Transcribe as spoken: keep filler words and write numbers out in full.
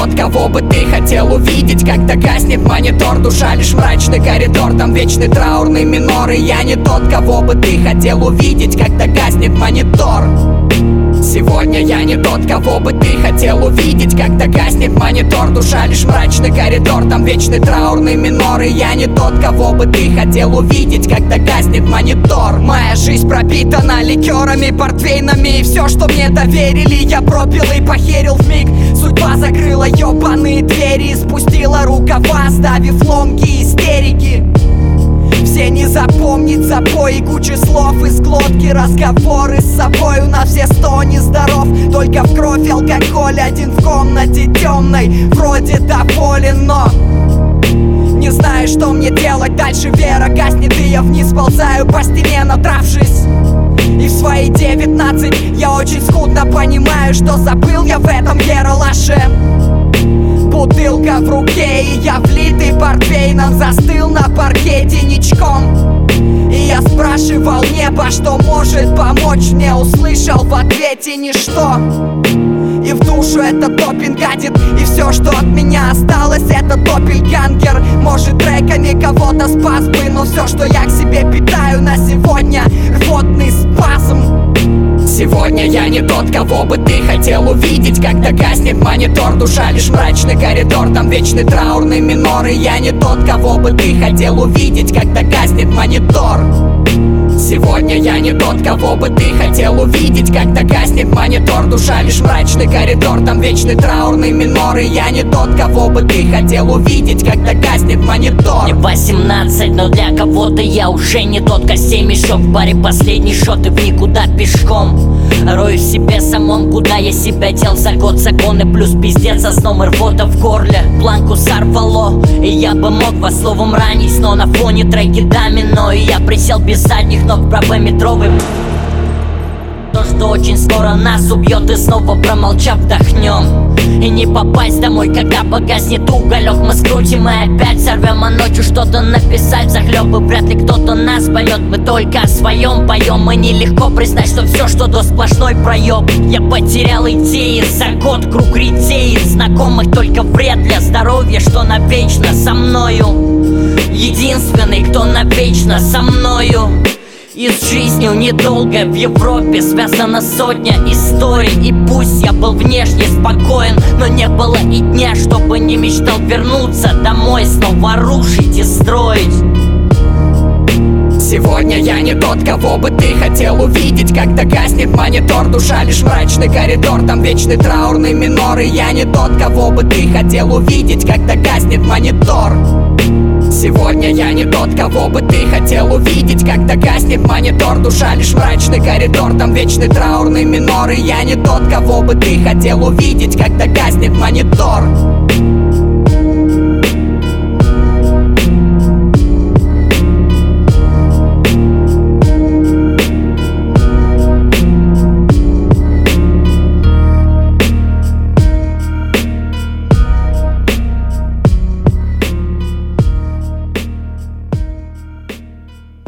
тот, кого бы ты хотел увидеть, когда гаснет монитор. Душа лишь мрачный коридор, там вечный траурный минор. И я не тот, кого бы ты хотел увидеть, когда гаснет монитор. Сегодня я не тот, кого бы ты хотел увидеть, когда гаснет монитор. Душа лишь мрачный коридор, там вечный траурный минор. И я не тот, кого бы ты хотел увидеть, когда гаснет монитор. Моя жизнь пропитана ликерами, портвейнами, и все, что мне доверили, я пропил и похерил вмиг. Судьба закрыла ебаные двери, спустила рукава, оставив ломки истерики. Все не запомнить запои, куча слов из глотки, разговоры с собой. У нас все сто нездоров, только в кровь алкоголь. Один в комнате темной, вроде доволен, но не знаю, что мне делать дальше. Вера гаснет, и я вниз ползаю по стене, натравшись. И в свои девятнадцать я очень скудно понимаю, что забыл я в этом ералаше. Бутылка в руке, и я влитый портвейном застыл на паркете ничком. И я спрашивал небо, что может помочь мне. Услышал в ответе ничто. И в душу этот допинг гадит, и все, что от меня осталось, это доппельгангер. Может, треками кого-то спас бы, но все, что я к себе питаю на сегодня, рвотный спазм. Сегодня я не тот, кого бы ты хотел увидеть, когда гаснет монитор. Душа лишь мрачный коридор, там вечный траурный минор. И я не тот, кого бы ты хотел увидеть, когда гаснет монитор. Сегодня я не тот, кого бы ты хотел увидеть, когда гаснет монитор. Душа лишь мрачный коридор, там вечный траурный минор. И я не тот, кого бы ты хотел увидеть, когда гаснет монитор. Мне восемнадцать, но для кого-то я уже не тот. Костей мешок, в баре последний шот и в никуда пешком. Рою в себе самом, куда я себя дел за год. Законы плюс пиздец со сном и рвота в горле. Планку сорвало, и я бы мог вас словом ранить, но на фоне треки домино. И я присел без задних ног, правометровый. То, что очень скоро нас убьет, и снова промолчав вдохнем. И не попасть домой, когда погаснет уголек. Мы скрутим и опять сорвем, а ночью что-то написать захлеб. И вряд ли кто-то нас поймет, мы только о своем поем. И нелегко признать, что все, что до сплошной проеб. Я потерял идеи, за год круг ретеет. Знакомых только вред для здоровья, что навечно со мною. Единственный, кто навечно со мною. И с жизнью недолго в Европе связана сотня историй. И пусть я был внешне спокоен, но не было и дня, чтобы не мечтал вернуться домой, снова рушить и строить. Сегодня я не тот, кого бы ты хотел увидеть, когда гаснет монитор. Душа лишь мрачный коридор, там вечный траурный минор. И я не тот, кого бы ты хотел увидеть, когда гаснет монитор. Сегодня я не тот, кого бы ты хотел увидеть, когда гаснет монитор. Душа лишь мрачный коридор, там вечный траурный минор. И я не тот, кого бы ты хотел увидеть, когда гаснет монитор.